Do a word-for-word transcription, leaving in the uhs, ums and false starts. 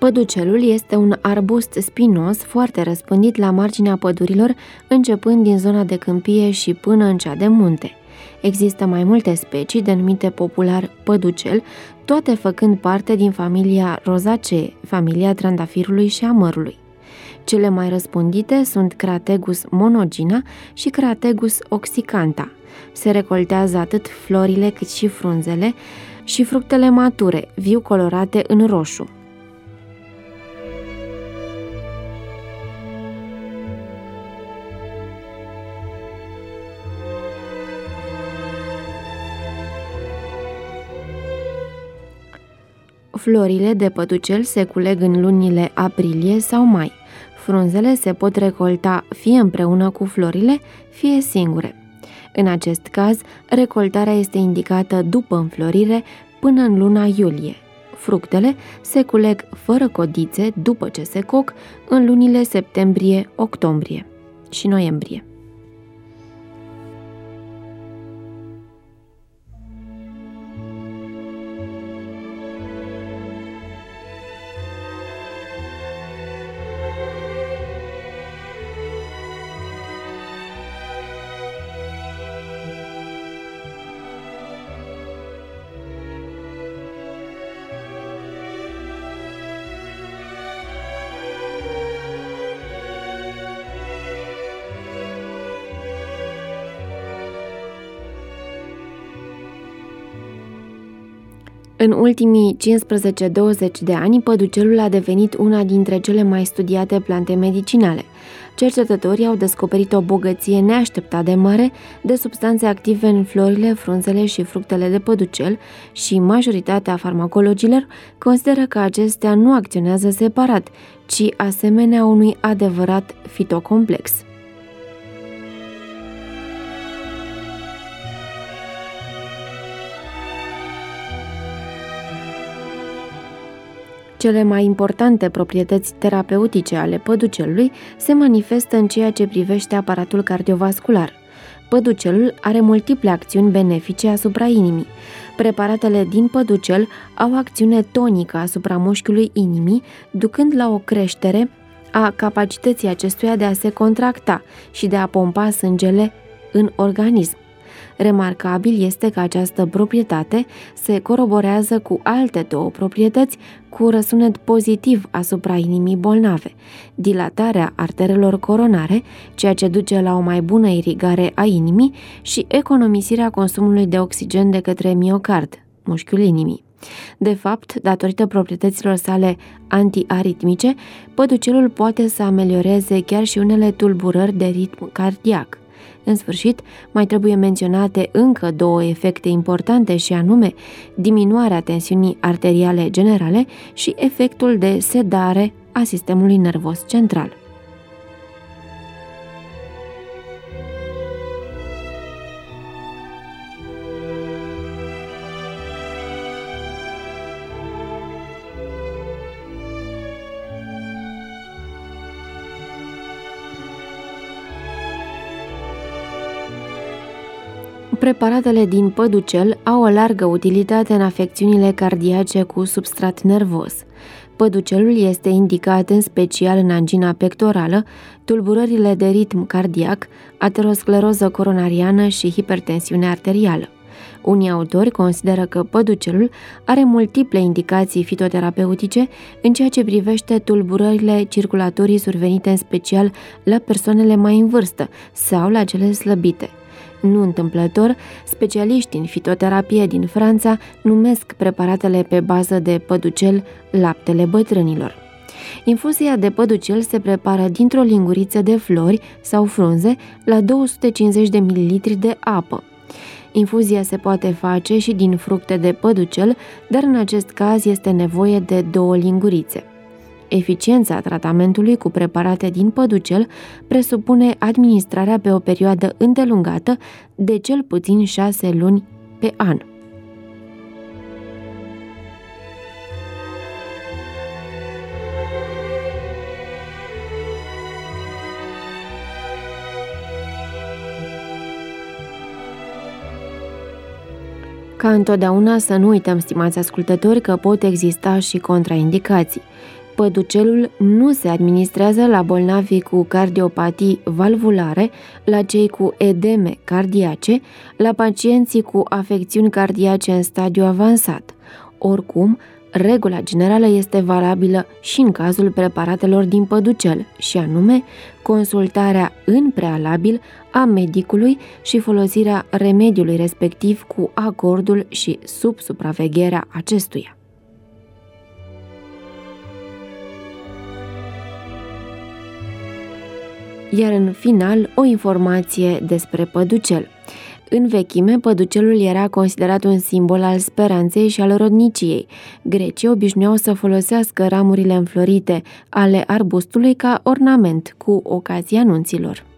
Păducelul este un arbust spinos foarte răspândit la marginea pădurilor, începând din zona de câmpie și până în cea de munte. Există mai multe specii denumite popular păducel, toate făcând parte din familia Rosaceae, familia trandafirului și a mărului. Cele mai răspândite sunt Crategus monogina și Crategus oxycantha. Se recoltează atât florile cât și frunzele și fructele mature, viu colorate în roșu. Florile de păducel se culeg în lunile aprilie sau mai. Frunzele se pot recolta fie împreună cu florile, fie singure. În acest caz, recoltarea este indicată după înflorire până în luna iulie. Fructele se culeg fără codițe după ce se coc în lunile septembrie, octombrie și noiembrie. În ultimii cincisprezece douăzeci de ani, păducelul a devenit una dintre cele mai studiate plante medicinale. Cercetătorii au descoperit o bogăție neașteptat de mare de substanțe active în florile, frunzele și fructele de păducel și majoritatea farmacologilor consideră că acestea nu acționează separat, ci asemenea unui adevărat fitocomplex. Cele mai importante proprietăți terapeutice ale păducelului se manifestă în ceea ce privește aparatul cardiovascular. Păducelul are multiple acțiuni benefice asupra inimii. Preparatele din păducel au acțiune tonică asupra mușchiului inimii, ducând la o creștere a capacității acestuia de a se contracta și de a pompa sângele în organism. Remarcabil este că această proprietate se coroborează cu alte două proprietăți cu răsunet pozitiv asupra inimii bolnave: dilatarea arterelor coronare, ceea ce duce la o mai bună irigare a inimii, și economisirea consumului de oxigen de către miocard, mușchiul inimii. De fapt, datorită proprietăților sale antiaritmice, păducelul poate să amelioreze chiar și unele tulburări de ritm cardiac. În sfârșit, mai trebuie menționate încă două efecte importante, și anume diminuarea tensiunii arteriale generale și efectul de sedare a sistemului nervos central. Preparatele din păducel au o largă utilitate în afecțiunile cardiace cu substrat nervos. Păducelul este indicat în special în angina pectorală, tulburările de ritm cardiac, ateroscleroză coronariană și hipertensiune arterială. Unii autori consideră că păducelul are multiple indicații fitoterapeutice în ceea ce privește tulburările circulatorii survenite în special la persoanele mai în vârstă sau la cele slăbite. Nu întâmplător, specialiștii în fitoterapie din Franța numesc preparatele pe bază de păducel laptele bătrânilor. Infuzia de păducel se prepară dintr-o linguriță de flori sau frunze la două sute cincizeci de mililitri de apă. Infuzia se poate face și din fructe de păducel, dar în acest caz este nevoie de două lingurițe. Eficiența tratamentului cu preparate din păducel presupune administrarea pe o perioadă îndelungată de cel puțin șase luni pe an. Ca întotdeauna să nu uităm, stimați ascultători, că pot exista și contraindicații. Păducelul nu se administrează la bolnavii cu cardiopatii valvulare, la cei cu edeme cardiace, la pacienții cu afecțiuni cardiace în stadiu avansat. Oricum, regula generală este valabilă și în cazul preparatelor din păducel, și anume consultarea în prealabil a medicului și folosirea remediului respectiv cu acordul și sub supravegherea acestuia. Iar în final, o informație despre păducel. În vechime, păducelul era considerat un simbol al speranței și al rodniciei. Grecii obișnuiau să folosească ramurile înflorite ale arbustului ca ornament cu ocazia nunților.